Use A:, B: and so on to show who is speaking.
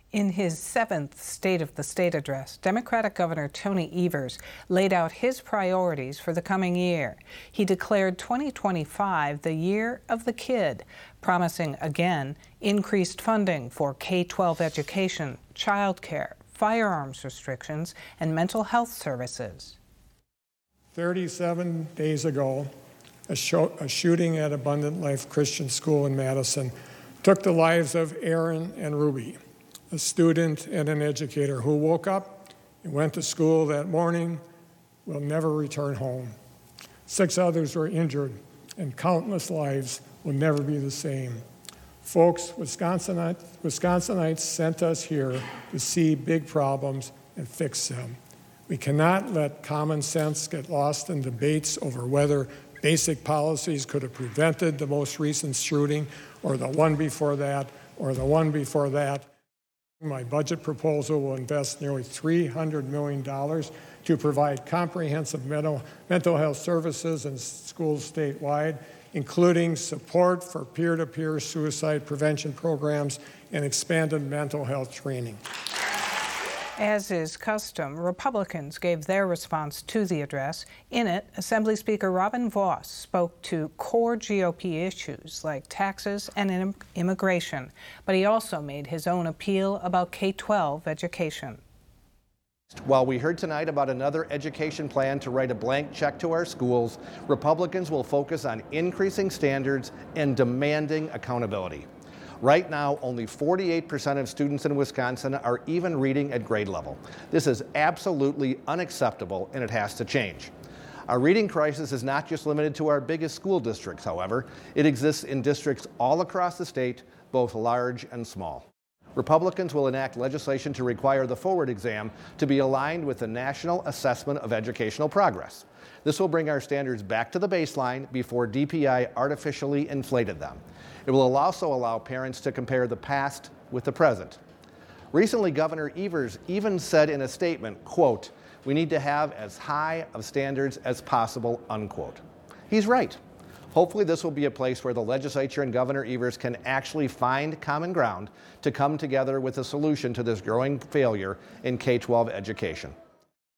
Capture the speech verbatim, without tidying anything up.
A: In his seventh State of the State address, Democratic Governor Tony Evers laid out his priorities for the coming year. He declared twenty twenty-five the year of the kid, promising again increased funding for K twelve education, childcare, firearms restrictions, and mental health services.
B: thirty-seven days ago, a, show, a shooting at Abundant Life Christian School in Madison took the lives of Aaron and Ruby, a student and an educator who woke up and went to school that morning, will never return home. Six others were injured, and countless lives will never be the same. Folks, Wisconsinites, Wisconsinites sent us here to see big problems and fix them. We cannot let common sense get lost in debates over whether basic policies could have prevented the most recent shooting, or the one before that, or the one before that. My budget proposal will invest nearly three hundred million dollars to provide comprehensive mental, mental health services in schools statewide, including support for peer-to-peer suicide prevention programs and expanded mental health training.
A: As is custom, Republicans gave their response to the address. In it, Assembly Speaker Robin Vos spoke to core G O P issues like taxes and immigration, but he also made his own appeal about K twelve education.
C: While we heard tonight about another education plan to write a blank check to our schools, Republicans will focus on increasing standards and demanding accountability. Right now, only forty-eight percent of students in Wisconsin are even reading at grade level. This is absolutely unacceptable, and it has to change. Our reading crisis is not just limited to our biggest school districts, however. It exists in districts all across the state, both large and small. Republicans will enact legislation to require the Forward exam to be aligned with the National Assessment of Educational Progress. This will bring our standards back to the baseline before D P I artificially inflated them. It will also allow parents to compare the past with the present. Recently, Governor Evers even said in a statement, quote, "We need to have as high of standards as possible," unquote. He's right. Hopefully this will be a place where the legislature and Governor Evers can actually find common ground to come together with a solution to this growing failure in K twelve education.